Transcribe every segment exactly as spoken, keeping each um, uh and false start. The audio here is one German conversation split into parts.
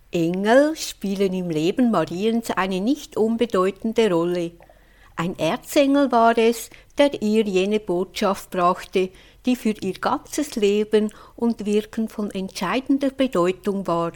Engel spielen im Leben Mariens eine nicht unbedeutende Rolle. Ein Erzengel war es, der ihr jene Botschaft brachte, die für ihr ganzes Leben und Wirken von entscheidender Bedeutung war.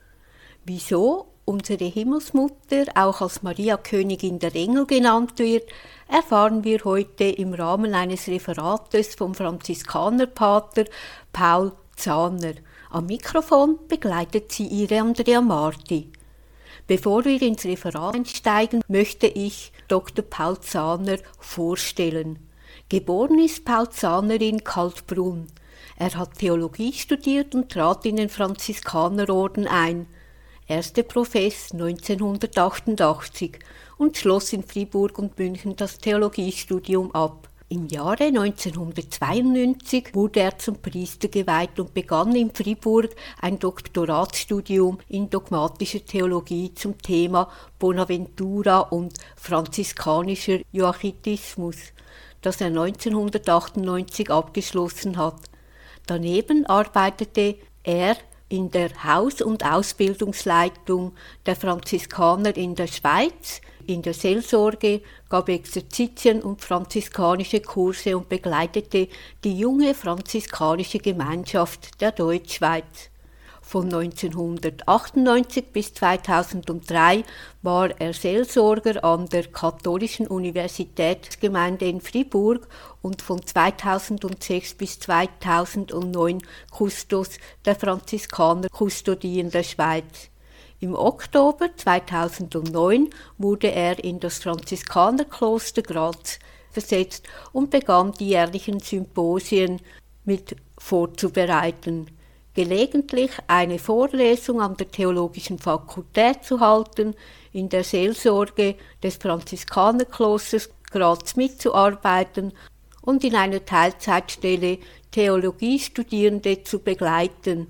Wieso unsere Himmelsmutter auch als Maria Königin der Engel genannt wird, erfahren wir heute im Rahmen eines Referates vom Franziskanerpater Paul Zahner. Am Mikrofon begleitet sie ihre Andrea Marti. Bevor wir ins Referat einsteigen, möchte ich Doktor Paul Zahner vorstellen. Geboren ist Paul Zahner in Kaltbrunn. Er hat Theologie studiert und trat in den Franziskanerorden ein. Erster Profess neunzehnhundertachtundachtzig und schloss in Fribourg und München das Theologiestudium ab. Im Jahre neunzehnhundertzweiundneunzig wurde er zum Priester geweiht und begann in Fribourg ein Doktoratsstudium in dogmatischer Theologie zum Thema Bonaventura und franziskanischer Joachitismus, das er neunzehnhundertachtundneunzig abgeschlossen hat. Daneben arbeitete er in der Haus- und Ausbildungsleitung der Franziskaner in der Schweiz, in der Seelsorge, gab Exerzitien und franziskanische Kurse und begleitete die junge franziskanische Gemeinschaft der Deutschschweiz. Von neunzehnhundertachtundneunzig bis zweitausenddrei war er Seelsorger an der Katholischen Universitätsgemeinde in Fribourg und von zweitausendsechs bis zweitausendneun Kustos der Franziskanerkustodien der Schweiz. Im Oktober zweitausendneun wurde er in das Franziskanerkloster Graz versetzt und begann die jährlichen Symposien mit vorzubereiten. Gelegentlich eine Vorlesung an der Theologischen Fakultät zu halten, in der Seelsorge des Franziskanerklosters Graz mitzuarbeiten und in einer Teilzeitstelle Theologiestudierende zu begleiten.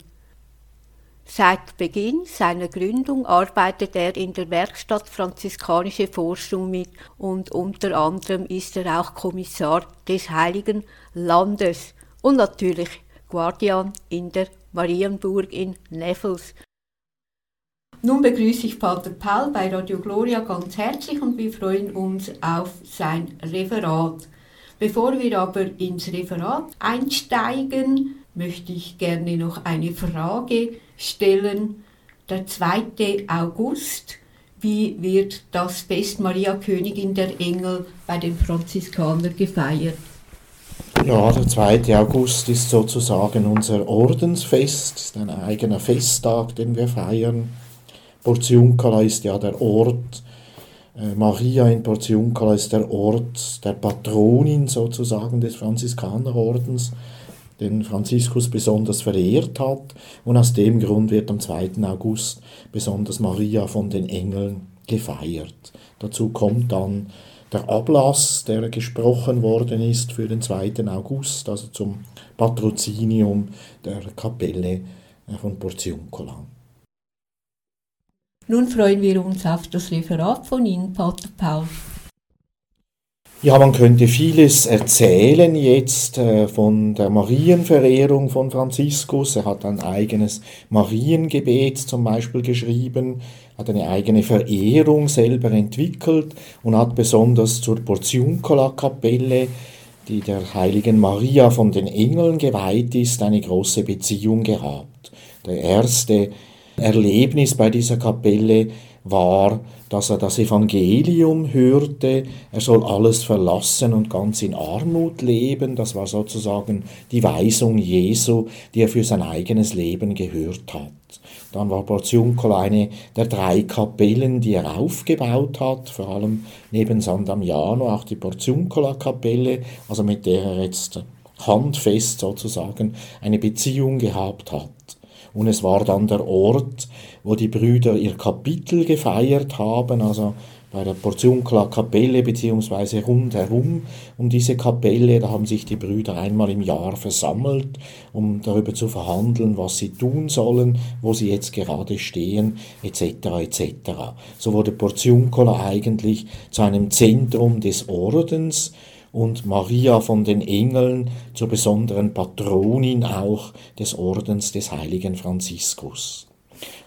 Seit Beginn seiner Gründung arbeitet er in der Werkstatt Franziskanische Forschung mit und unter anderem ist er auch Kommissar des Heiligen Landes und natürlich Guardian in der Marienburg in Neffels. Nun begrüße ich Pater Paul bei Radio Gloria ganz herzlich und wir freuen uns auf sein Referat. Bevor wir aber ins Referat einsteigen, möchte ich gerne noch eine Frage stellen. Der zweite August, wie wird das Fest Maria Königin der Engel bei den Franziskanern gefeiert? Ja, der zweite August ist sozusagen unser Ordensfest, ist ein eigener Festtag, den wir feiern. Portiuncula ist ja der Ort, äh, Maria in Portiuncula ist der Ort der Patronin sozusagen des Franziskanerordens, den Franziskus besonders verehrt hat. Und aus dem Grund wird am zweiten August besonders Maria von den Engeln gefeiert. Dazu kommt dann der Ablass, der gesprochen worden ist für den zweiten August, also zum Patrozinium der Kapelle von Portiuncula. Nun freuen wir uns auf das Referat von Ihnen, Pater Paul. Ja, man könnte vieles erzählen jetzt äh, von der Marienverehrung von Franziskus. Er hat ein eigenes Mariengebet zum Beispiel geschrieben, hat eine eigene Verehrung selber entwickelt und hat besonders zur Portiuncula-Kapelle, die der heiligen Maria von den Engeln geweiht ist, eine große Beziehung gehabt. Der erste Erlebnis bei dieser Kapelle war, dass er das Evangelium hörte, er soll alles verlassen und ganz in Armut leben. Das war sozusagen die Weisung Jesu, die er für sein eigenes Leben gehört hat. Dann war Portiuncula eine der drei Kapellen, die er aufgebaut hat, vor allem neben San Damiano auch die Portiuncula-Kapelle, also mit der er jetzt handfest sozusagen eine Beziehung gehabt hat. Und es war dann der Ort, wo die Brüder ihr Kapitel gefeiert haben, also bei der Portiuncula-Kapelle beziehungsweise rundherum um diese Kapelle. Da haben sich die Brüder einmal im Jahr versammelt, um darüber zu verhandeln, was sie tun sollen, wo sie jetzt gerade stehen, et cetera et cetera. So wurde Portiuncula eigentlich zu einem Zentrum des Ordens und Maria von den Engeln zur besonderen Patronin auch des Ordens des heiligen Franziskus.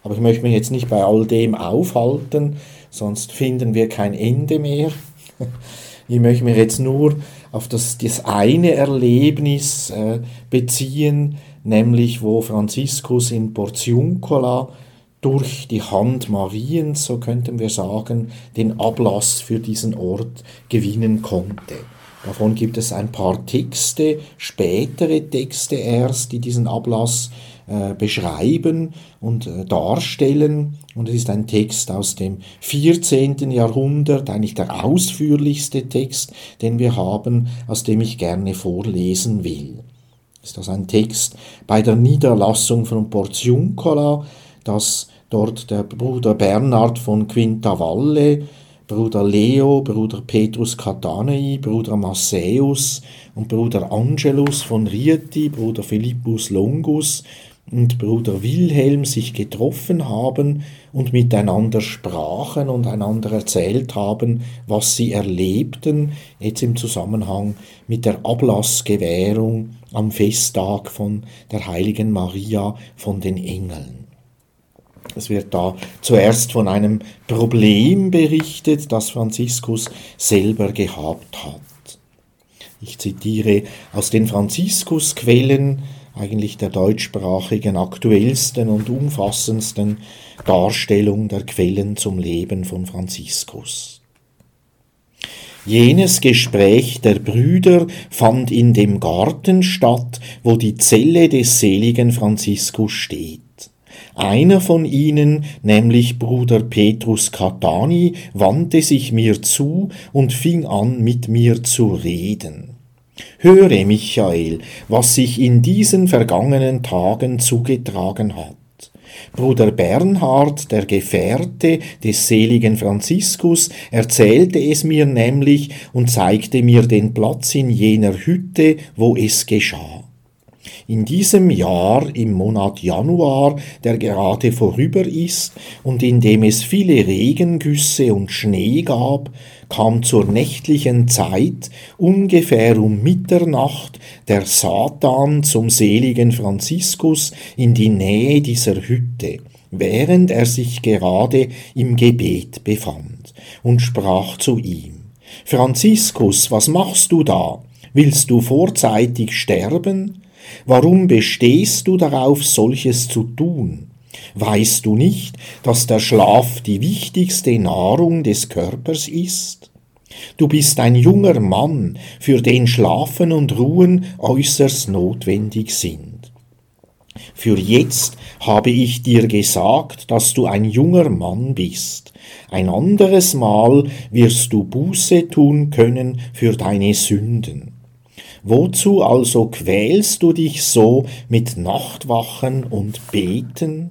Aber ich möchte mich jetzt nicht bei all dem aufhalten, sonst finden wir kein Ende mehr. Ich möchte mich jetzt nur auf das, das eine Erlebnis äh, beziehen, nämlich wo Franziskus in Portiuncula durch die Hand Mariens, so könnten wir sagen, den Ablass für diesen Ort gewinnen konnte. Davon gibt es ein paar Texte, spätere Texte erst, die diesen Ablass äh, beschreiben und äh, darstellen. Und es ist ein Text aus dem vierzehnten Jahrhundert, eigentlich der ausführlichste Text, den wir haben, aus dem ich gerne vorlesen will. Ist das ein Text bei der Niederlassung von Portiuncula, dass dort der Bruder Bernhard von Quintavalle, Bruder Leo, Bruder Petrus Catanei, Bruder Masseus und Bruder Angelus von Rieti, Bruder Philippus Longus und Bruder Wilhelm sich getroffen haben und miteinander sprachen und einander erzählt haben, was sie erlebten, jetzt im Zusammenhang mit der Ablassgewährung am Festtag von der heiligen Maria von den Engeln. Es wird da zuerst von einem Problem berichtet, das Franziskus selber gehabt hat. Ich zitiere aus den Franziskusquellen, eigentlich der deutschsprachigen aktuellsten und umfassendsten Darstellung der Quellen zum Leben von Franziskus. Jenes Gespräch der Brüder fand in dem Garten statt, wo die Zelle des seligen Franziskus steht. Einer von ihnen, nämlich Bruder Petrus Catanei, wandte sich mir zu und fing an, mit mir zu reden. Höre, Michael, was sich in diesen vergangenen Tagen zugetragen hat. Bruder Bernhard, der Gefährte des seligen Franziskus, erzählte es mir nämlich und zeigte mir den Platz in jener Hütte, wo es geschah. In diesem Jahr, im Monat Januar, der gerade vorüber ist und in dem es viele Regengüsse und Schnee gab, kam zur nächtlichen Zeit, ungefähr um Mitternacht, der Satan zum seligen Franziskus in die Nähe dieser Hütte, während er sich gerade im Gebet befand, und sprach zu ihm: Franziskus, was machst du da? Willst du vorzeitig sterben? Warum bestehst du darauf, solches zu tun? Weißt du nicht, dass der Schlaf die wichtigste Nahrung des Körpers ist? Du bist ein junger Mann, für den Schlafen und Ruhen äußerst notwendig sind. Für jetzt habe ich dir gesagt, dass du ein junger Mann bist. Ein anderes Mal wirst du Buße tun können für deine Sünden. Wozu also quälst du dich so mit Nachtwachen und Beten?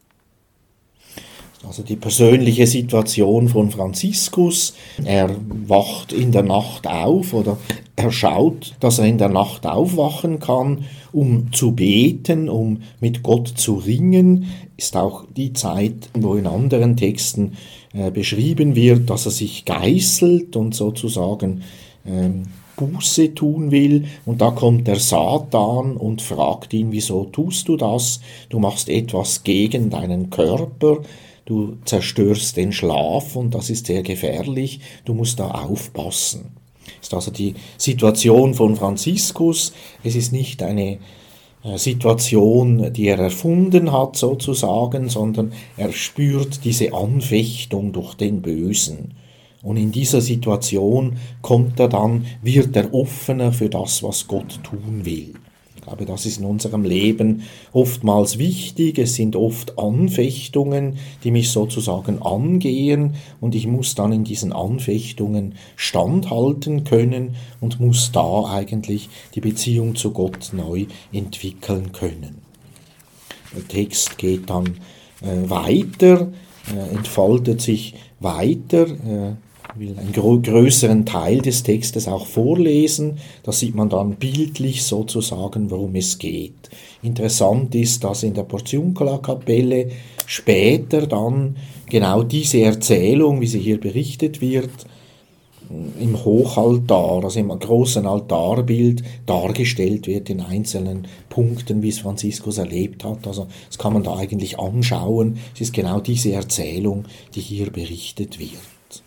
Also die persönliche Situation von Franziskus. Er wacht in der Nacht auf oder er schaut, dass er in der Nacht aufwachen kann, um zu beten, um mit Gott zu ringen. Ist auch die Zeit, wo in anderen Texten äh, beschrieben wird, dass er sich geißelt und sozusagen ähm, Buße tun will, und da kommt der Satan und fragt ihn, wieso tust du das? Du machst etwas gegen deinen Körper, du zerstörst den Schlaf und das ist sehr gefährlich, du musst da aufpassen. Das ist also die Situation von Franziskus. Es ist nicht eine Situation, die er erfunden hat sozusagen, sondern er spürt diese Anfechtung durch den Bösen. Und in dieser Situation kommt er dann, wird er offener für das, was Gott tun will. Ich glaube, das ist in unserem Leben oftmals wichtig. Es sind oft Anfechtungen, die mich sozusagen angehen, und ich muss dann in diesen Anfechtungen standhalten können und muss da eigentlich die Beziehung zu Gott neu entwickeln können. Der Text geht dann äh, weiter, äh, entfaltet sich weiter. Äh, Ich will einen gro- größeren Teil des Textes auch vorlesen, da sieht man dann bildlich sozusagen, worum es geht. Interessant ist, dass in der Portiuncula-Kapelle später dann genau diese Erzählung, wie sie hier berichtet wird, im Hochaltar, also im großen Altarbild dargestellt wird in einzelnen Punkten, wie es Franziskus erlebt hat. Also das kann man da eigentlich anschauen. Es ist genau diese Erzählung, die hier berichtet wird.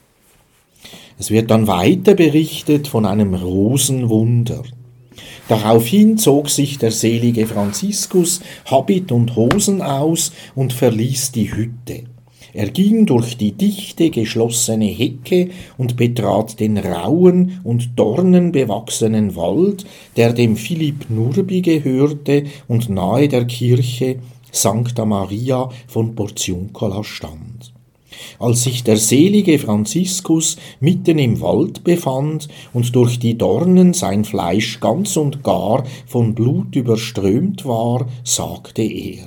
Es wird dann weiter berichtet von einem Rosenwunder. Daraufhin zog sich der selige Franziskus Habit und Hosen aus und verließ die Hütte. Er ging durch die dichte, geschlossene Hecke und betrat den rauen und dornenbewachsenen Wald, der dem Philipp Nurbi gehörte und nahe der Kirche Sancta Maria von Porziuncola stand. Als sich der selige Franziskus mitten im Wald befand und durch die Dornen sein Fleisch ganz und gar von Blut überströmt war, sagte er: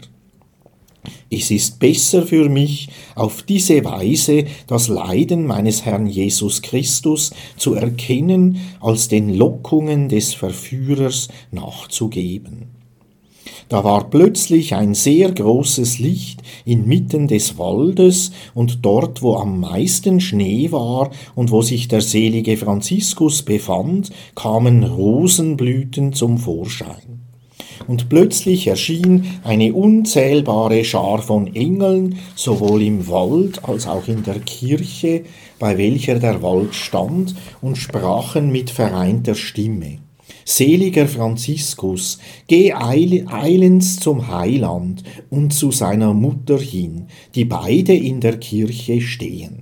Es ist besser für mich, auf diese Weise das Leiden meines Herrn Jesus Christus zu erkennen, als den Lockungen des Verführers nachzugeben. Da war plötzlich ein sehr großes Licht inmitten des Waldes, und dort, wo am meisten Schnee war und wo sich der selige Franziskus befand, kamen Rosenblüten zum Vorschein. Und plötzlich erschien eine unzählbare Schar von Engeln, sowohl im Wald als auch in der Kirche, bei welcher der Wald stand, und sprachen mit vereinter Stimme: Seliger Franziskus, geh eilends zum Heiland und zu seiner Mutter hin, die beide in der Kirche stehen.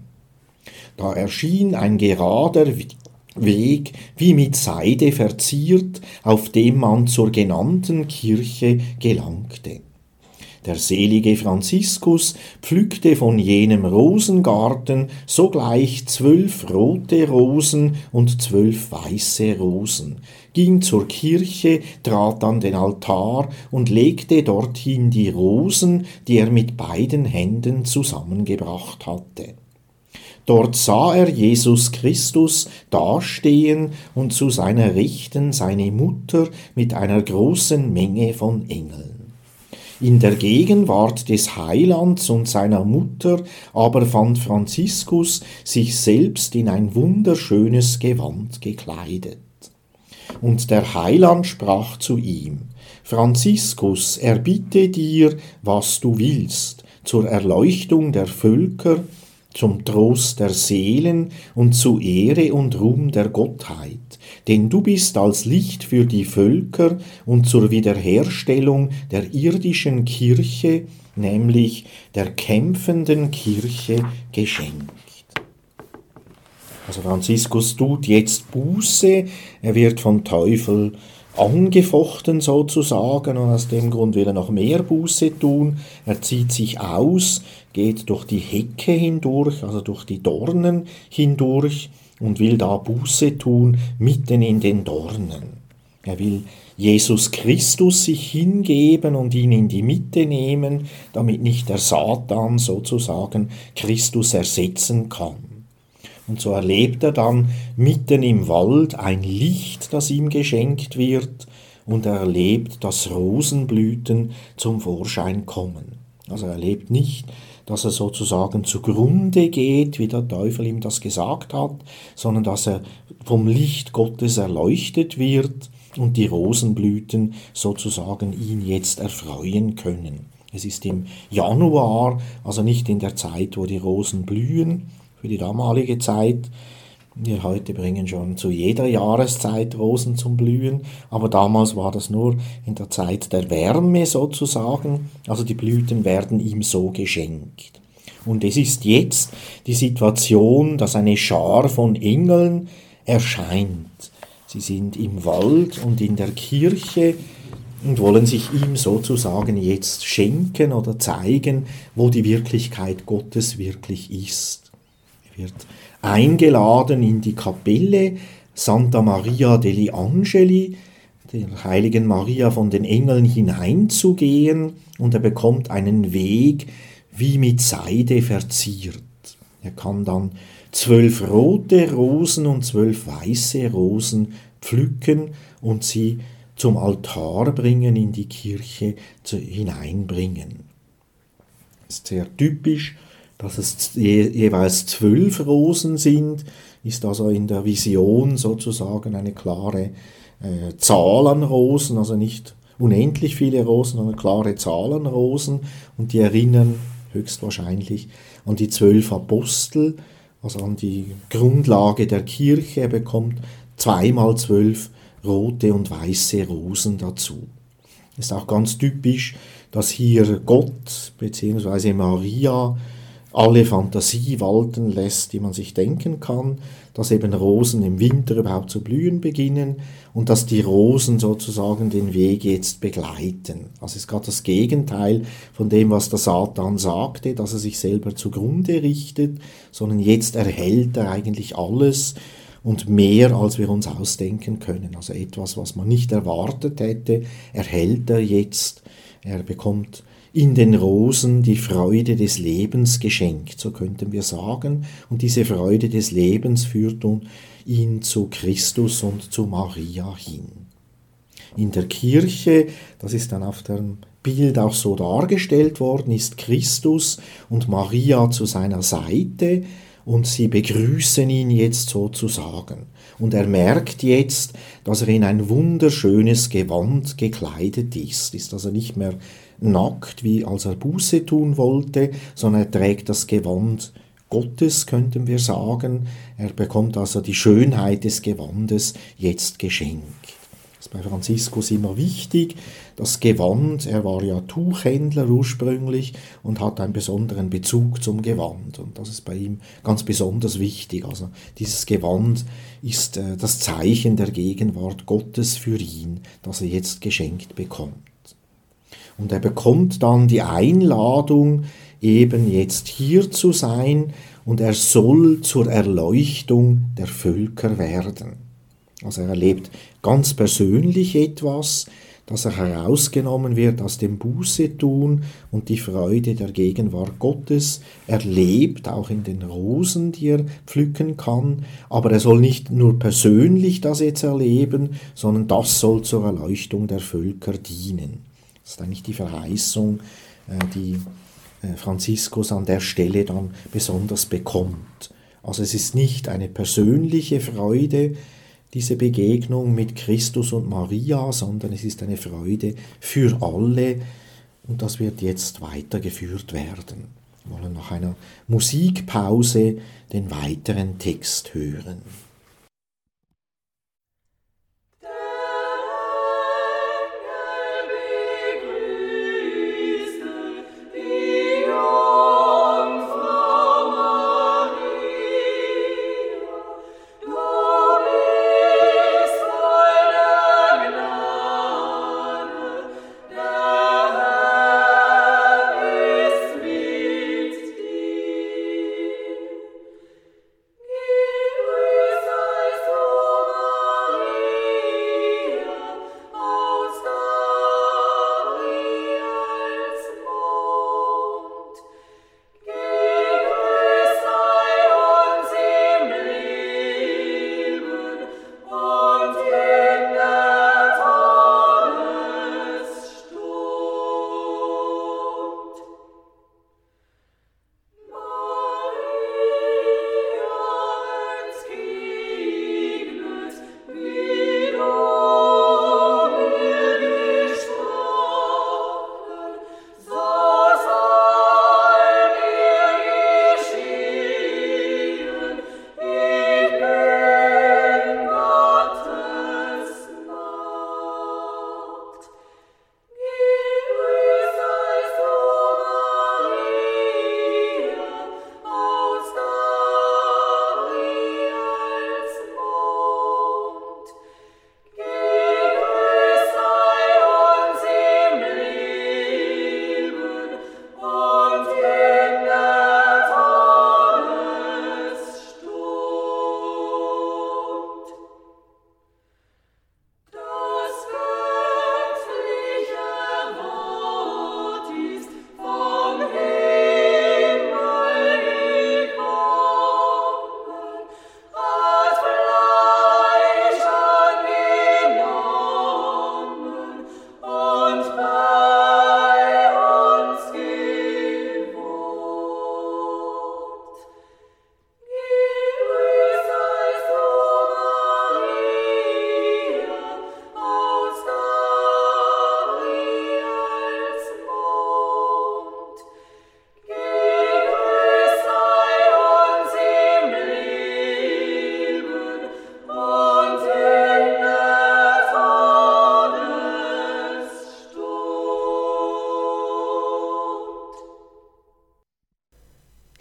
Da erschien ein gerader Weg, wie mit Seide verziert, auf dem man zur genannten Kirche gelangte. Der selige Franziskus pflückte von jenem Rosengarten sogleich zwölf rote Rosen und zwölf weiße Rosen, ging zur Kirche, trat an den Altar und legte dorthin die Rosen, die er mit beiden Händen zusammengebracht hatte. Dort sah er Jesus Christus dastehen und zu seiner Rechten seine Mutter mit einer großen Menge von Engeln. In der Gegenwart des Heilands und seiner Mutter aber fand Franziskus sich selbst in ein wunderschönes Gewand gekleidet. Und der Heiland sprach zu ihm: Franziskus, erbitte dir, was du willst, zur Erleuchtung der Völker, zum Trost der Seelen und zu Ehre und Ruhm der Gottheit, denn du bist als Licht für die Völker und zur Wiederherstellung der irdischen Kirche, nämlich der kämpfenden Kirche, geschenkt. Also Franziskus tut jetzt Buße, er wird vom Teufel angefochten sozusagen, und aus dem Grund will er noch mehr Buße tun. Er zieht sich aus, geht durch die Hecke hindurch, also durch die Dornen hindurch, und will da Buße tun, mitten in den Dornen. Er will Jesus Christus sich hingeben und ihn in die Mitte nehmen, damit nicht der Satan sozusagen Christus ersetzen kann. Und so erlebt er dann mitten im Wald ein Licht, das ihm geschenkt wird, und er erlebt, dass Rosenblüten zum Vorschein kommen. Also er erlebt nicht, dass er sozusagen zugrunde geht, wie der Teufel ihm das gesagt hat, sondern dass er vom Licht Gottes erleuchtet wird und die Rosenblüten sozusagen ihn jetzt erfreuen können. Es ist im Januar, also nicht in der Zeit, wo die Rosen blühen, für die damalige Zeit. Wir heute bringen schon zu jeder Jahreszeit Rosen zum Blühen, aber damals war das nur in der Zeit der Wärme sozusagen, also die Blüten werden ihm so geschenkt. Und es ist jetzt die Situation, dass eine Schar von Engeln erscheint. Sie sind im Wald und in der Kirche und wollen sich ihm sozusagen jetzt schenken oder zeigen, wo die Wirklichkeit Gottes wirklich ist. Er wird eingeladen in die Kapelle Santa Maria degli Angeli, der heiligen Maria von den Engeln, hineinzugehen, und er bekommt einen Weg wie mit Seide verziert. Er kann dann zwölf rote Rosen und zwölf weiße Rosen pflücken und sie zum Altar bringen, in die Kirche zu, hineinbringen. Das ist sehr typisch Dass es je, jeweils zwölf Rosen sind, ist also in der Vision sozusagen eine klare äh, Zahl an Rosen, also nicht unendlich viele Rosen, sondern klare Zahl an Rosen. Und die erinnern höchstwahrscheinlich an die zwölf Apostel, also an die Grundlage der Kirche. Er bekommt zweimal zwölf rote und weiße Rosen dazu. Ist auch ganz typisch, dass hier Gott bzw. Maria alle Fantasie walten lässt, die man sich denken kann, dass eben Rosen im Winter überhaupt zu blühen beginnen und dass die Rosen sozusagen den Weg jetzt begleiten. Also es ist gerade das Gegenteil von dem, was der Satan sagte, dass er sich selber zugrunde richtet, sondern jetzt erhält er eigentlich alles und mehr, als wir uns ausdenken können. Also etwas, was man nicht erwartet hätte, erhält er jetzt. Er bekommt in den Rosen die Freude des Lebens geschenkt, so könnten wir sagen. Und diese Freude des Lebens führt ihn zu Christus und zu Maria hin. In der Kirche, das ist dann auf dem Bild auch so dargestellt worden, ist Christus und Maria zu seiner Seite und sie begrüßen ihn jetzt sozusagen. Und er merkt jetzt, dass er in ein wunderschönes Gewand gekleidet ist. Ist also nicht mehr nackt, wie als er Buße tun wollte, sondern er trägt das Gewand Gottes, könnten wir sagen. Er bekommt also die Schönheit des Gewandes jetzt geschenkt. Das ist bei Franziskus immer wichtig. Das Gewand, er war ja Tuchhändler ursprünglich und hat einen besonderen Bezug zum Gewand. Und das ist bei ihm ganz besonders wichtig. Also dieses Gewand ist äh, das Zeichen der Gegenwart Gottes für ihn, das er jetzt geschenkt bekommt. Und er bekommt dann die Einladung, eben jetzt hier zu sein, und er soll zur Erleuchtung der Völker werden. Also er erlebt ganz persönlich etwas, dass er herausgenommen wird aus dem Bußetun und die Freude der Gegenwart Gottes. Er lebt auch in den Rosen, die er pflücken kann, aber er soll nicht nur persönlich das jetzt erleben, sondern das soll zur Erleuchtung der Völker dienen. Das ist eigentlich die Verheißung, die Franziskus an der Stelle dann besonders bekommt. Also es ist nicht eine persönliche Freude, diese Begegnung mit Christus und Maria, sondern es ist eine Freude für alle und das wird jetzt weitergeführt werden. Wir wollen nach einer Musikpause den weiteren Text hören. Give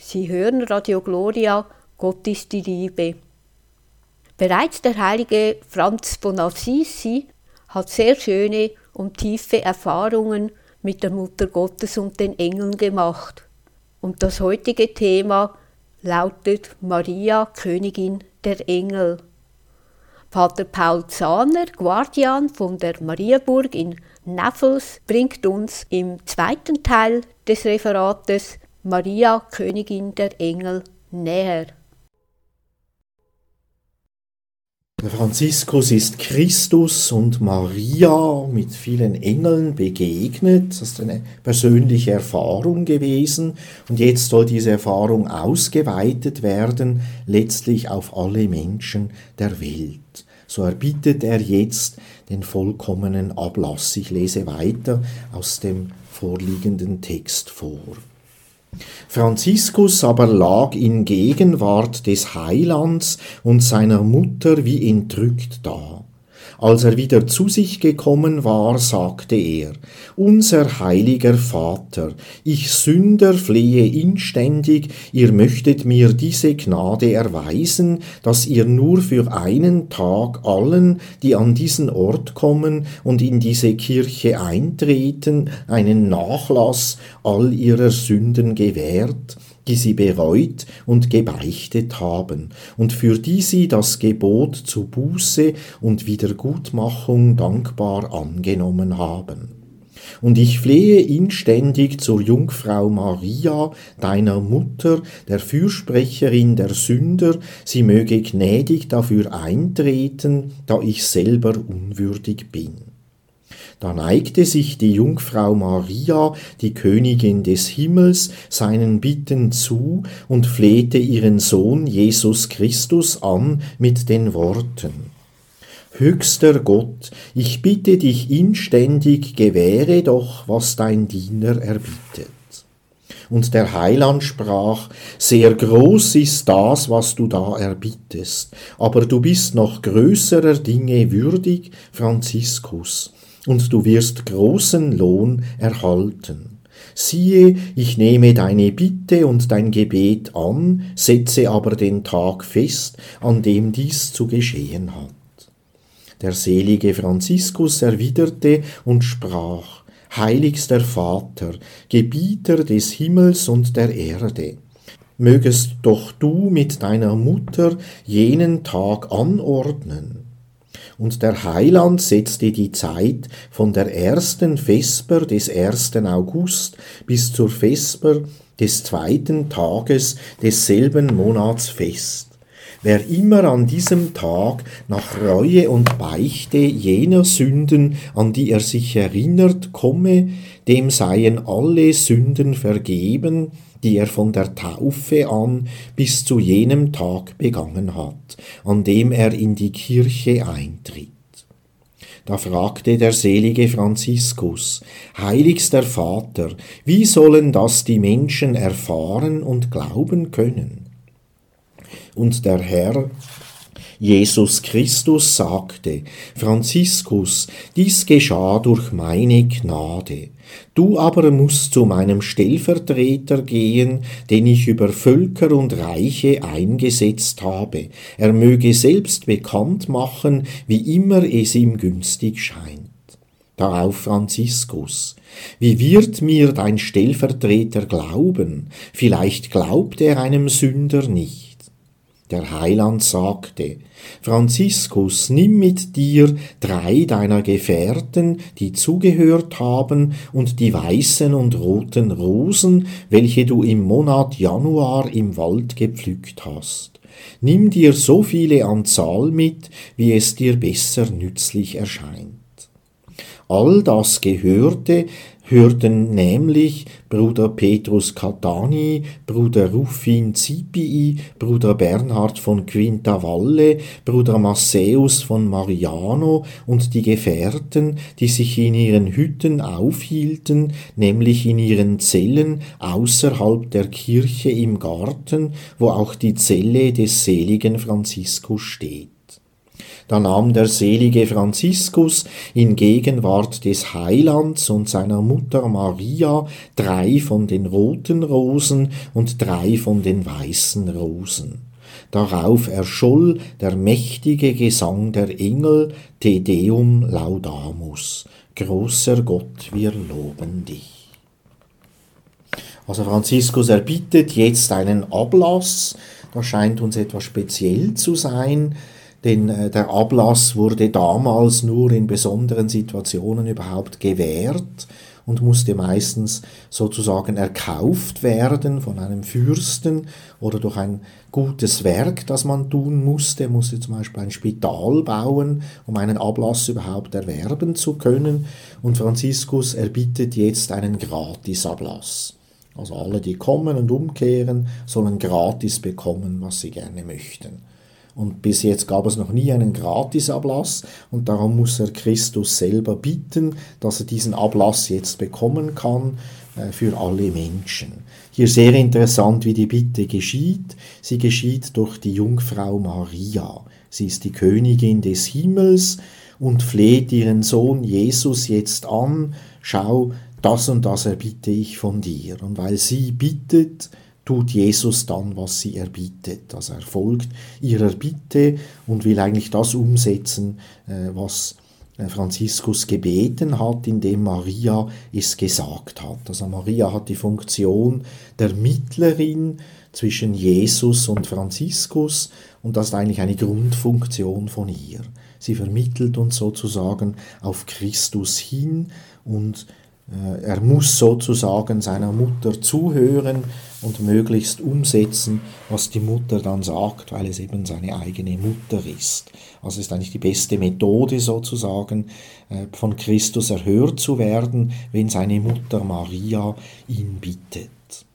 Sie hören Radio Gloria, Gott ist die Liebe. Bereits der heilige Franz von Assisi hat sehr schöne und tiefe Erfahrungen mit der Mutter Gottes und den Engeln gemacht. Und das heutige Thema lautet Maria, Königin der Engel. Pater Paul Zahner, Guardian von der Mariaburg in Näffels, bringt uns im zweiten Teil des Referates Maria, Königin der Engel, näher. Der Franziskus ist Christus und Maria mit vielen Engeln begegnet. Das ist eine persönliche Erfahrung gewesen. Und jetzt soll diese Erfahrung ausgeweitet werden, letztlich auf alle Menschen der Welt. So erbittet er jetzt den vollkommenen Ablass. Ich lese weiter aus dem vorliegenden Text vor. Franziskus aber lag in Gegenwart des Heilands und seiner Mutter wie entrückt da. Als er wieder zu sich gekommen war, sagte er: Unser heiliger Vater, ich Sünder flehe inständig, ihr möchtet mir diese Gnade erweisen, dass ihr nur für einen Tag allen, die an diesen Ort kommen und in diese Kirche eintreten, einen Nachlass all ihrer Sünden gewährt, die sie bereut und gebeichtet haben, und für die sie das Gebot zu Buße und Wiedergutmachung dankbar angenommen haben. Und ich flehe inständig zur Jungfrau Maria, deiner Mutter, der Fürsprecherin der Sünder, sie möge gnädig dafür eintreten, da ich selber unwürdig bin. Da neigte sich die Jungfrau Maria, die Königin des Himmels, seinen Bitten zu und flehte ihren Sohn Jesus Christus an mit den Worten: Höchster Gott, ich bitte dich inständig, gewähre doch, was dein Diener erbittet. Und der Heiland sprach: Sehr groß ist das, was du da erbittest, aber du bist noch größerer Dinge würdig, Franziskus, und du wirst großen Lohn erhalten. Siehe, ich nehme deine Bitte und dein Gebet an, setze aber den Tag fest, an dem dies zu geschehen hat. Der selige Franziskus erwiderte und sprach: Heiligster Vater, Gebieter des Himmels und der Erde, mögest doch du mit deiner Mutter jenen Tag anordnen. Und der Heiland setzte die Zeit von der ersten Vesper des ersten August bis zur Vesper des zweiten Tages desselben Monats fest. Wer immer an diesem Tag nach Reue und Beichte jener Sünden, an die er sich erinnert, komme, dem seien alle Sünden vergeben, die er von der Taufe an bis zu jenem Tag begangen hat, an dem er in die Kirche eintritt. Da fragte der selige Franziskus: Heiligster Vater, wie sollen das die Menschen erfahren und glauben können? Und der Herr Jesus Christus sagte: Franziskus, dies geschah durch meine Gnade. Du aber musst zu meinem Stellvertreter gehen, den ich über Völker und Reiche eingesetzt habe. Er möge selbst bekannt machen, wie immer es ihm günstig scheint. Darauf Franziskus: Wie wird mir dein Stellvertreter glauben? Vielleicht glaubt er einem Sünder nicht. Der Heiland sagte: Franziskus, nimm mit dir drei deiner Gefährten, die zugehört haben, und die weißen und roten Rosen, welche du im Monat Januar im Wald gepflückt hast. Nimm dir so viele an Zahl mit, wie es dir besser nützlich erscheint. All das gehörte, hörten nämlich Bruder Petrus Catani, Bruder Rufin Zipii, Bruder Bernhard von Quintavalle, Bruder Masseus von Mariano und die Gefährten, die sich in ihren Hütten aufhielten, nämlich in ihren Zellen außerhalb der Kirche im Garten, wo auch die Zelle des seligen Franziskus steht. Da nahm der selige Franziskus in Gegenwart des Heilands und seiner Mutter Maria drei von den roten Rosen und drei von den weißen Rosen. Darauf erscholl der mächtige Gesang der Engel, Te Deum Laudamus. Großer Gott, wir loben dich. Also Franziskus erbittet jetzt einen Ablass. Das scheint uns etwas speziell zu sein, denn der Ablass wurde damals nur in besonderen Situationen überhaupt gewährt und musste meistens sozusagen erkauft werden von einem Fürsten oder durch ein gutes Werk, das man tun musste. Er musste zum Beispiel ein Spital bauen, um einen Ablass überhaupt erwerben zu können. Und Franziskus erbittet jetzt einen Gratisablass. Also alle, die kommen und umkehren, sollen gratis bekommen, was sie gerne möchten. Und bis jetzt gab es noch nie einen Gratisablass und darum muss er Christus selber bitten, dass er diesen Ablass jetzt bekommen kann äh, für alle Menschen. Hier sehr interessant, wie die Bitte geschieht. Sie geschieht durch die Jungfrau Maria. Sie ist die Königin des Himmels und fleht ihren Sohn Jesus jetzt an. Schau, das und das erbitte ich von dir. Und weil sie bittet, tut Jesus dann, was sie erbittet. Also er folgt ihrer Bitte und will eigentlich das umsetzen, was Franziskus gebeten hat, indem Maria es gesagt hat. Also Maria hat die Funktion der Mittlerin zwischen Jesus und Franziskus und das ist eigentlich eine Grundfunktion von ihr. Sie vermittelt uns sozusagen auf Christus hin und er muss sozusagen seiner Mutter zuhören und möglichst umsetzen, was die Mutter dann sagt, weil es eben seine eigene Mutter ist. Also ist eigentlich die beste Methode sozusagen, von Christus erhört zu werden, wenn seine Mutter Maria ihn bittet.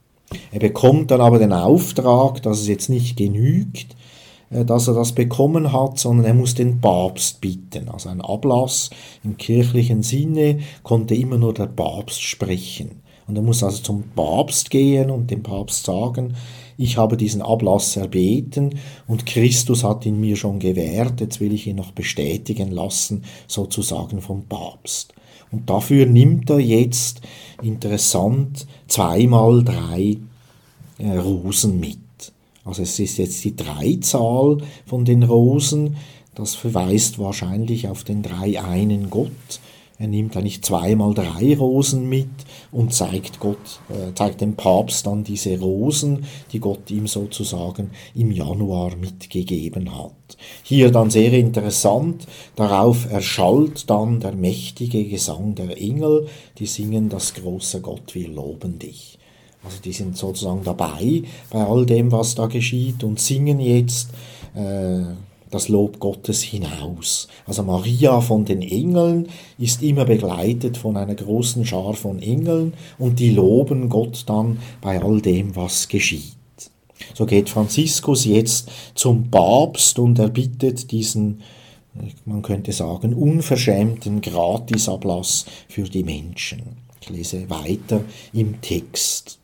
Er bekommt dann aber den Auftrag, dass es jetzt nicht genügt, dass er das bekommen hat, sondern er muss den Papst bitten. Also ein Ablass im kirchlichen Sinne konnte immer nur der Papst sprechen. Und er muss also zum Papst gehen und dem Papst sagen, ich habe diesen Ablass erbeten und Christus hat ihn mir schon gewährt, jetzt will ich ihn noch bestätigen lassen, sozusagen vom Papst. Und dafür nimmt er jetzt, interessant, zweimal drei äh, Rosen mit. Also es ist jetzt die Dreizahl von den Rosen, das verweist wahrscheinlich auf den dreieinen Gott. Er nimmt eigentlich zweimal drei Rosen mit und zeigt Gott, äh, zeigt dem Papst dann diese Rosen, die Gott ihm sozusagen im Januar mitgegeben hat. Hier dann sehr interessant, darauf erschallt dann der mächtige Gesang der Engel, die singen das große Gott, wir loben dich. Also die sind sozusagen dabei bei all dem, was da geschieht und singen jetzt äh, das Lob Gottes hinaus. Also Maria von den Engeln ist immer begleitet von einer großen Schar von Engeln und die loben Gott dann bei all dem, was geschieht. So geht Franziskus jetzt zum Papst und erbittet diesen, man könnte sagen, unverschämten Gratisablass für die Menschen. Ich lese weiter im Text.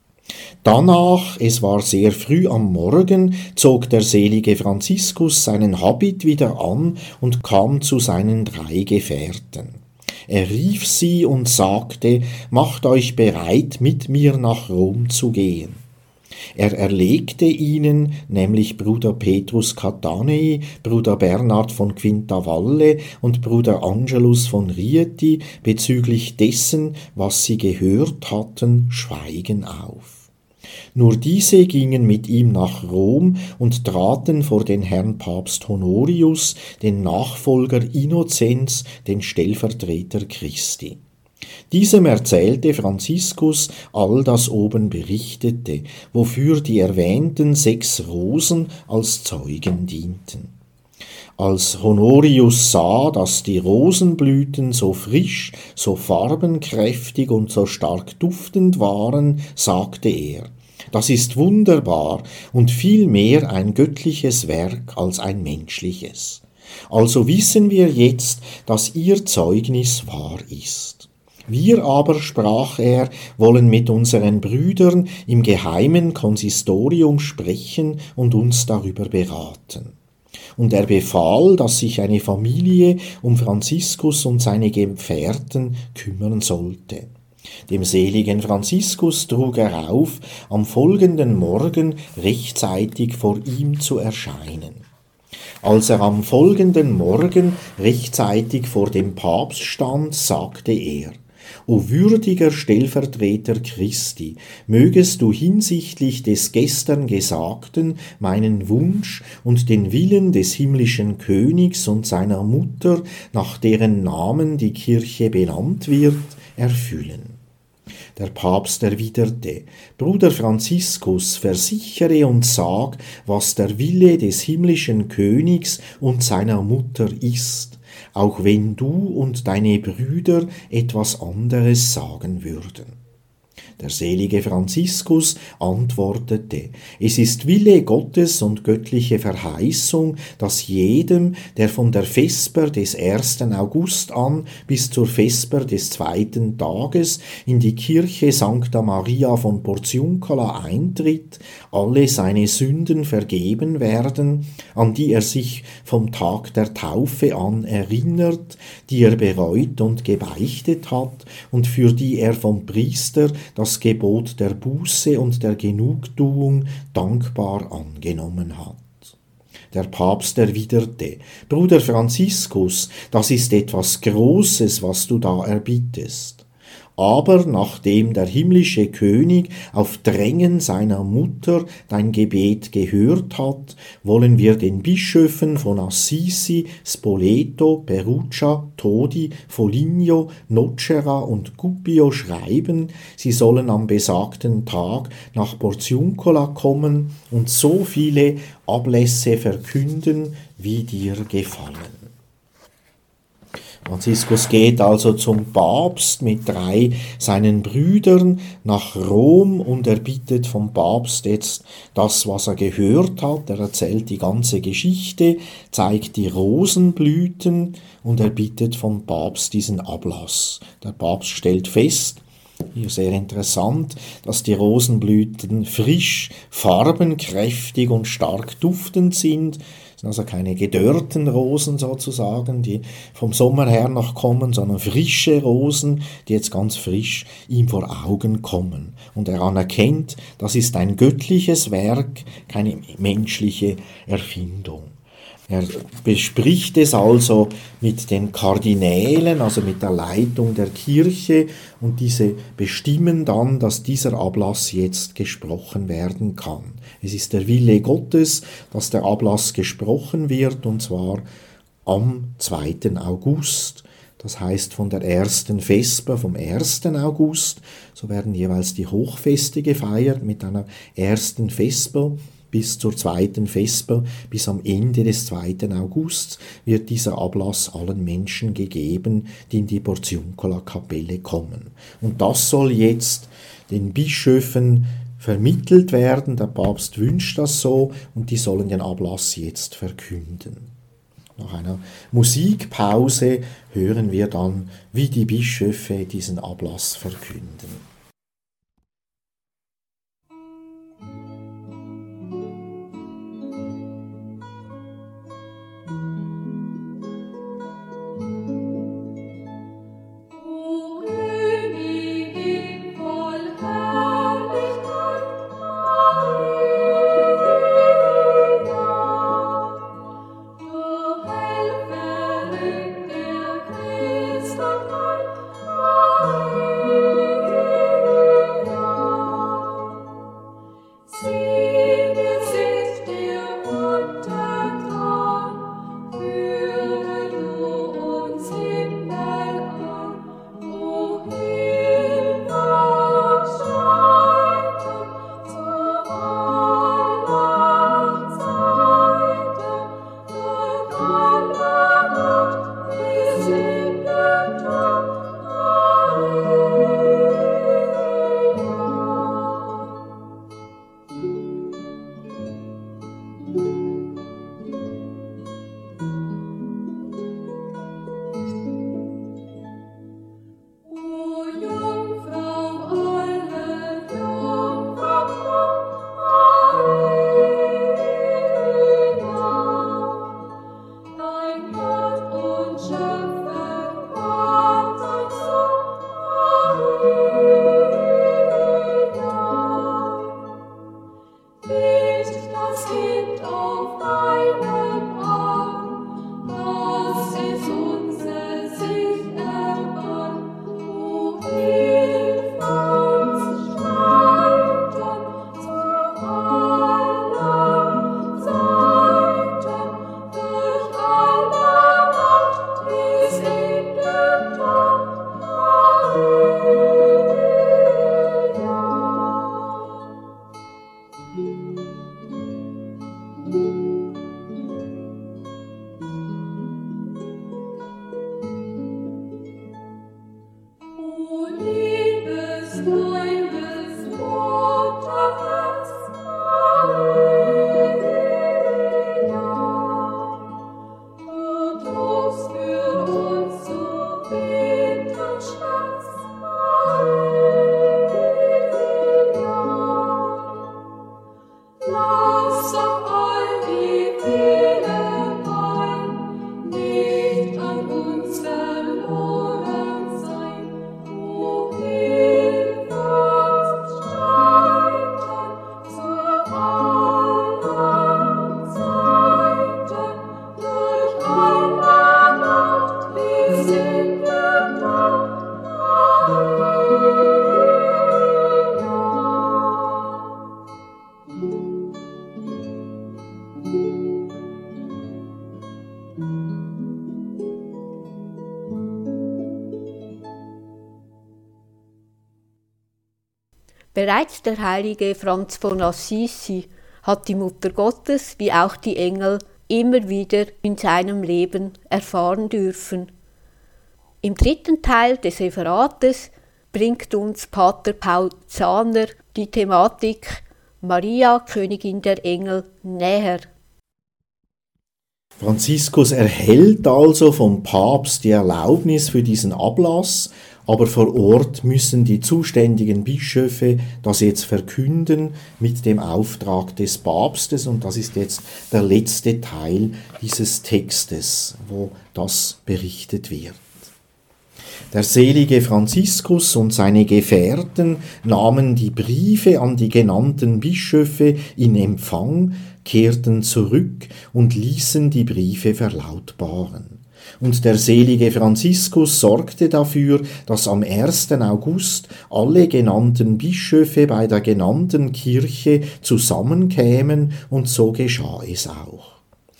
Danach, es war sehr früh am Morgen, zog der selige Franziskus seinen Habit wieder an und kam zu seinen drei Gefährten. Er rief sie und sagte, macht euch bereit, mit mir nach Rom zu gehen. Er erlegte ihnen, nämlich Bruder Petrus Catanei, Bruder Bernhard von Quintavalle und Bruder Angelus von Rieti, bezüglich dessen, was sie gehört hatten, Schweigen auf. Nur diese gingen mit ihm nach Rom und traten vor den Herrn Papst Honorius, den Nachfolger Innozenz, den Stellvertreter Christi. Diesem erzählte Franziskus all das oben Berichtete, wofür die erwähnten sechs Rosen als Zeugen dienten. Als Honorius sah, dass die Rosenblüten so frisch, so farbenkräftig und so stark duftend waren, sagte er, das ist wunderbar und viel mehr ein göttliches Werk als ein menschliches. Also wissen wir jetzt, dass ihr Zeugnis wahr ist. Wir aber, sprach er, wollen mit unseren Brüdern im geheimen Konsistorium sprechen und uns darüber beraten. Und er befahl, dass sich eine Familie um Franziskus und seine Gefährten kümmern sollte. Dem seligen Franziskus trug er auf, am folgenden Morgen rechtzeitig vor ihm zu erscheinen. Als er am folgenden Morgen rechtzeitig vor dem Papst stand, sagte er: O würdiger Stellvertreter Christi, mögest du hinsichtlich des gestern Gesagten meinen Wunsch und den Willen des himmlischen Königs und seiner Mutter, nach deren Namen die Kirche benannt wird, erfüllen. Der Papst erwiderte: Bruder Franziskus, versichere und sag, was der Wille des himmlischen Königs und seiner Mutter ist, auch wenn du und deine Brüder etwas anderes sagen würden. Der selige Franziskus antwortete: Es ist Wille Gottes und göttliche Verheißung, dass jedem, der von der Vesper des ersten August an bis zur Vesper des zweiten Tages in die Kirche Sancta Maria von Portiuncula eintritt, alle seine Sünden vergeben werden, an die er sich vom Tag der Taufe an erinnert, die er bereut und gebeichtet hat und für die er vom Priester das Gebot der Buße und der Genugtuung dankbar angenommen hat. Der Papst erwiderte: Bruder Franziskus, das ist etwas Großes, was du da erbittest. Aber nachdem der himmlische König auf Drängen seiner Mutter dein Gebet gehört hat, wollen wir den Bischöfen von Assisi, Spoleto, Perugia, Todi, Foligno, Nocera und Gubbio schreiben, sie sollen am besagten Tag nach Portiuncula kommen und so viele Ablässe verkünden, wie dir gefallen. Franziskus geht also zum Papst mit drei seinen Brüdern nach Rom und er bittet vom Papst jetzt das, was er gehört hat. Er erzählt die ganze Geschichte, zeigt die Rosenblüten und er bittet vom Papst diesen Ablass. Der Papst stellt fest, hier sehr interessant, dass die Rosenblüten frisch, farbenkräftig und stark duftend sind. Es sind also keine gedörrten Rosen sozusagen, die vom Sommer her noch kommen, sondern frische Rosen, die jetzt ganz frisch ihm vor Augen kommen. Und er anerkennt, das ist ein göttliches Werk, keine menschliche Erfindung. Er bespricht es also mit den Kardinälen, also mit der Leitung der Kirche, und diese bestimmen dann, dass dieser Ablass jetzt gesprochen werden kann. Es ist der Wille Gottes, dass der Ablass gesprochen wird, und zwar am zweiten August. Das heißt von der ersten Vesper, vom ersten August, so werden jeweils die Hochfeste gefeiert mit einer ersten Vesper. Bis zur zweiten Vesper, bis am Ende des zweiten Augusts, wird dieser Ablass allen Menschen gegeben, die in die Portiuncula-Kapelle kommen. Und das soll jetzt den Bischöfen vermittelt werden. Der Papst wünscht das so und die sollen den Ablass jetzt verkünden. Nach einer Musikpause hören wir dann, wie die Bischöfe diesen Ablass verkünden. Amen. Bereits der heilige Franz von Assisi hat die Mutter Gottes wie auch die Engel immer wieder in seinem Leben erfahren dürfen. Im dritten Teil des Referates bringt uns Pater Paul Zahner die Thematik Maria, Königin der Engel, näher. Franziskus erhält also vom Papst die Erlaubnis für diesen Ablass, aber vor Ort müssen die zuständigen Bischöfe das jetzt verkünden mit dem Auftrag des Papstes, und das ist jetzt der letzte Teil dieses Textes, wo das berichtet wird. Der selige Franziskus und seine Gefährten nahmen die Briefe an die genannten Bischöfe in Empfang, kehrten zurück und ließen die Briefe verlautbaren. Und der selige Franziskus sorgte dafür, dass am ersten August alle genannten Bischöfe bei der genannten Kirche zusammenkämen, und so geschah es auch.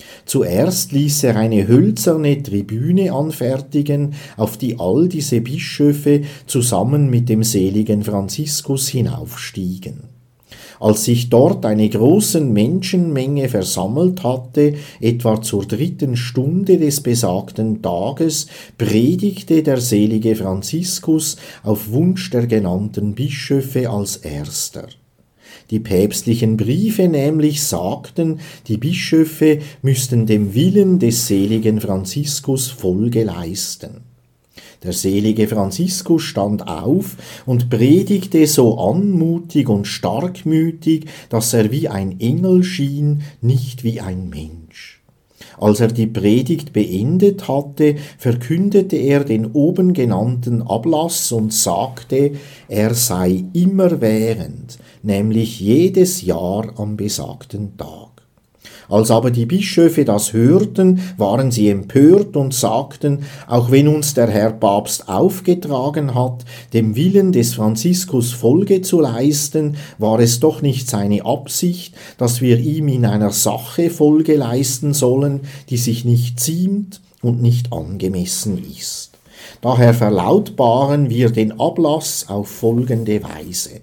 Zuerst ließ er eine hölzerne Tribüne anfertigen, auf die all diese Bischöfe zusammen mit dem seligen Franziskus hinaufstiegen. Als sich dort eine große Menschenmenge versammelt hatte, etwa zur dritten Stunde des besagten Tages, predigte der selige Franziskus auf Wunsch der genannten Bischöfe als erster. Die päpstlichen Briefe nämlich sagten, die Bischöfe müssten dem Willen des seligen Franziskus Folge leisten. Der selige Franziskus stand auf und predigte so anmutig und starkmütig, dass er wie ein Engel schien, nicht wie ein Mensch. Als er die Predigt beendet hatte, verkündete er den oben genannten Ablass und sagte, er sei immerwährend, nämlich jedes Jahr am besagten Tag. Als aber die Bischöfe das hörten, waren sie empört und sagten, auch wenn uns der Herr Papst aufgetragen hat, dem Willen des Franziskus Folge zu leisten, war es doch nicht seine Absicht, dass wir ihm in einer Sache Folge leisten sollen, die sich nicht ziemt und nicht angemessen ist. Daher verlautbaren wir den Ablass auf folgende Weise.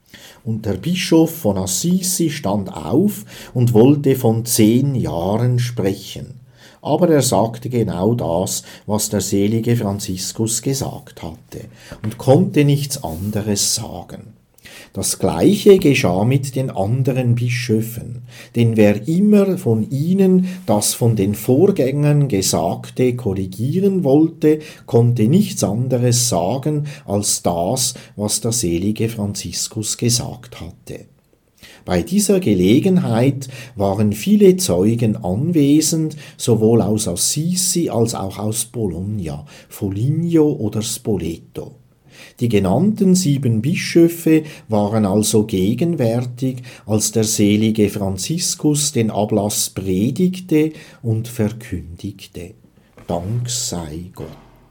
Und der Bischof von Assisi stand auf und wollte von zehn Jahren sprechen. Aber er sagte genau das, was der selige Franziskus gesagt hatte, und konnte nichts anderes sagen. Das Gleiche geschah mit den anderen Bischöfen, denn wer immer von ihnen das von den Vorgängern Gesagte korrigieren wollte, konnte nichts anderes sagen als das, was der selige Franziskus gesagt hatte. Bei dieser Gelegenheit waren viele Zeugen anwesend, sowohl aus Assisi als auch aus Bologna, Foligno oder Spoleto. Die genannten sieben Bischöfe waren also gegenwärtig, als der selige Franziskus den Ablass predigte und verkündigte. Dank sei Gott.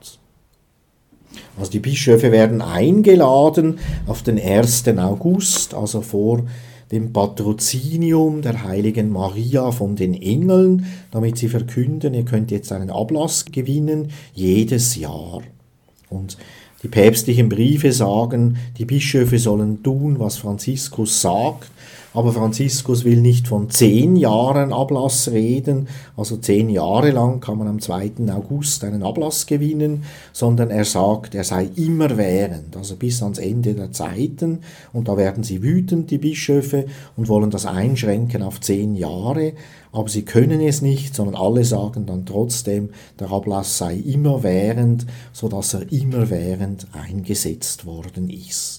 Also die Bischöfe werden eingeladen auf den ersten August, also vor dem Patrozinium der heiligen Maria von den Engeln, damit sie verkünden, ihr könnt jetzt einen Ablass gewinnen, jedes Jahr. Und die päpstlichen Briefe sagen, die Bischöfe sollen tun, was Franziskus sagt, aber Franziskus will nicht von zehn Jahren Ablass reden, also zehn Jahre lang kann man am zweiten August einen Ablass gewinnen, sondern er sagt, er sei immerwährend, also bis ans Ende der Zeiten, und da werden sie wütend, die Bischöfe, und wollen das einschränken auf zehn Jahre, aber sie können es nicht, sondern alle sagen dann trotzdem, der Ablass sei immerwährend, sodass er immerwährend eingesetzt worden ist.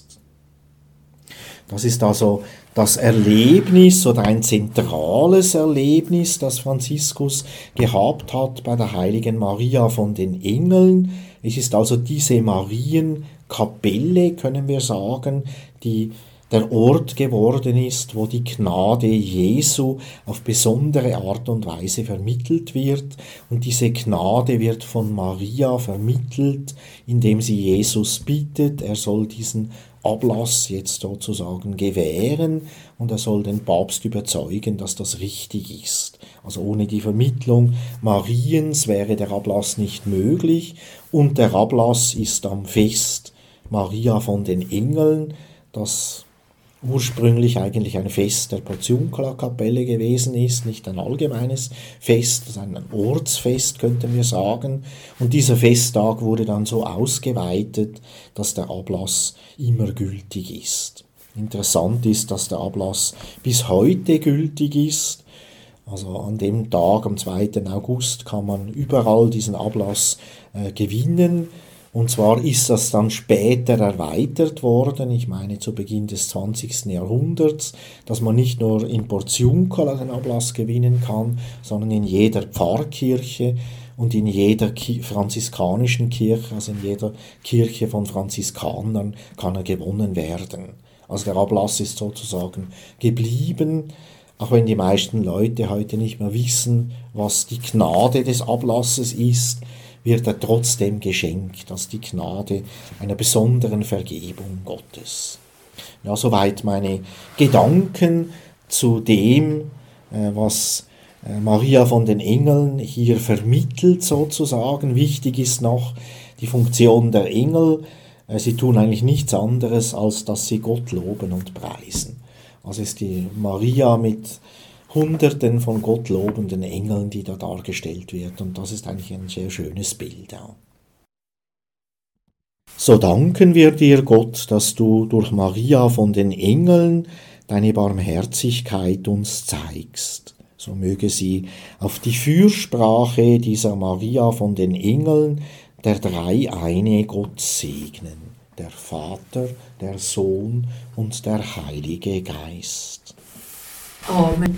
Das ist also das Erlebnis oder ein zentrales Erlebnis, das Franziskus gehabt hat bei der heiligen Maria von den Engeln. Es ist also diese Marienkapelle, können wir sagen, die der Ort geworden ist, wo die Gnade Jesu auf besondere Art und Weise vermittelt wird. Und diese Gnade wird von Maria vermittelt, indem sie Jesus bittet, er soll diesen Ablass jetzt sozusagen gewähren und er soll den Papst überzeugen, dass das richtig ist. Also ohne die Vermittlung Mariens wäre der Ablass nicht möglich, und der Ablass ist am Fest Maria von den Engeln, das ursprünglich eigentlich ein Fest der Portiuncula-Kapelle gewesen ist, nicht ein allgemeines Fest, ein Ortsfest, könnten wir sagen. Und dieser Festtag wurde dann so ausgeweitet, dass der Ablass immer gültig ist. Interessant ist, dass der Ablass bis heute gültig ist. Also an dem Tag, am zweiten August, kann man überall diesen Ablass äh, gewinnen. Und zwar ist das dann später erweitert worden, ich meine zu Beginn des zwanzigsten Jahrhunderts, dass man nicht nur in Portiuncula den Ablass gewinnen kann, sondern in jeder Pfarrkirche und in jeder Ki- franziskanischen Kirche, also in jeder Kirche von Franziskanern, kann er gewonnen werden. Also der Ablass ist sozusagen geblieben, auch wenn die meisten Leute heute nicht mehr wissen, was die Gnade des Ablasses ist, wird er trotzdem geschenkt, als die Gnade einer besonderen Vergebung Gottes. Ja, soweit meine Gedanken zu dem, was Maria von den Engeln hier vermittelt sozusagen. Wichtig ist noch die Funktion der Engel. Sie tun eigentlich nichts anderes, als dass sie Gott loben und preisen. Also ist die Maria mit Hunderten von gottlobenden Engeln, die da dargestellt wird. Und das ist eigentlich ein sehr schönes Bild. Ja. So danken wir dir, Gott, dass du durch Maria von den Engeln deine Barmherzigkeit uns zeigst. So möge sie auf die Fürsprache dieser Maria von den Engeln der Dreieine Gott segnen, der Vater, der Sohn und der Heilige Geist. Amen.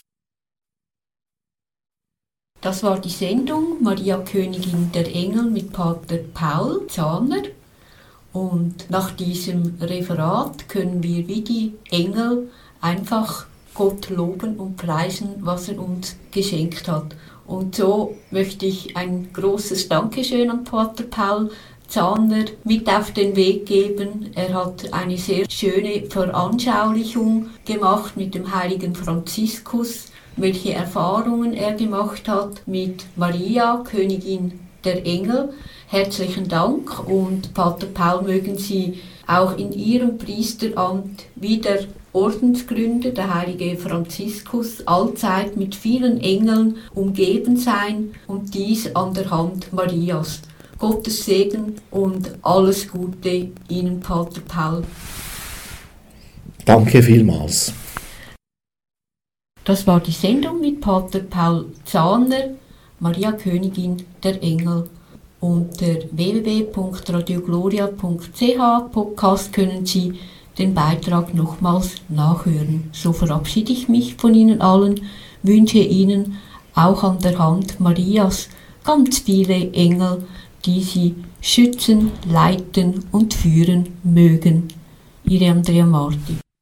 Das war die Sendung Maria Königin der Engel mit Pater Paul Zahner. Und nach diesem Referat können wir wie die Engel einfach Gott loben und preisen, was er uns geschenkt hat. Und so möchte ich ein großes Dankeschön an Pater Paul Zahner mit auf den Weg geben. Er hat eine sehr schöne Veranschaulichung gemacht mit dem heiligen Franziskus, welche Erfahrungen er gemacht hat mit Maria, Königin der Engel. Herzlichen Dank, und Pater Paul, mögen Sie auch in Ihrem Priesteramt wie der Ordensgründer, der heilige Franziskus, allzeit mit vielen Engeln umgeben sein, und dies an der Hand Marias. Gottes Segen und alles Gute Ihnen, Pater Paul. Danke vielmals. Das war die Sendung mit Pater Paul Zahner, Maria Königin der Engel. Unter w w w punkt radio gloria punkt c h Podcast können Sie den Beitrag nochmals nachhören. So verabschiede ich mich von Ihnen allen, wünsche Ihnen auch an der Hand Marias ganz viele Engel, die sie schützen, leiten und führen mögen. Ihre Andrea Marti.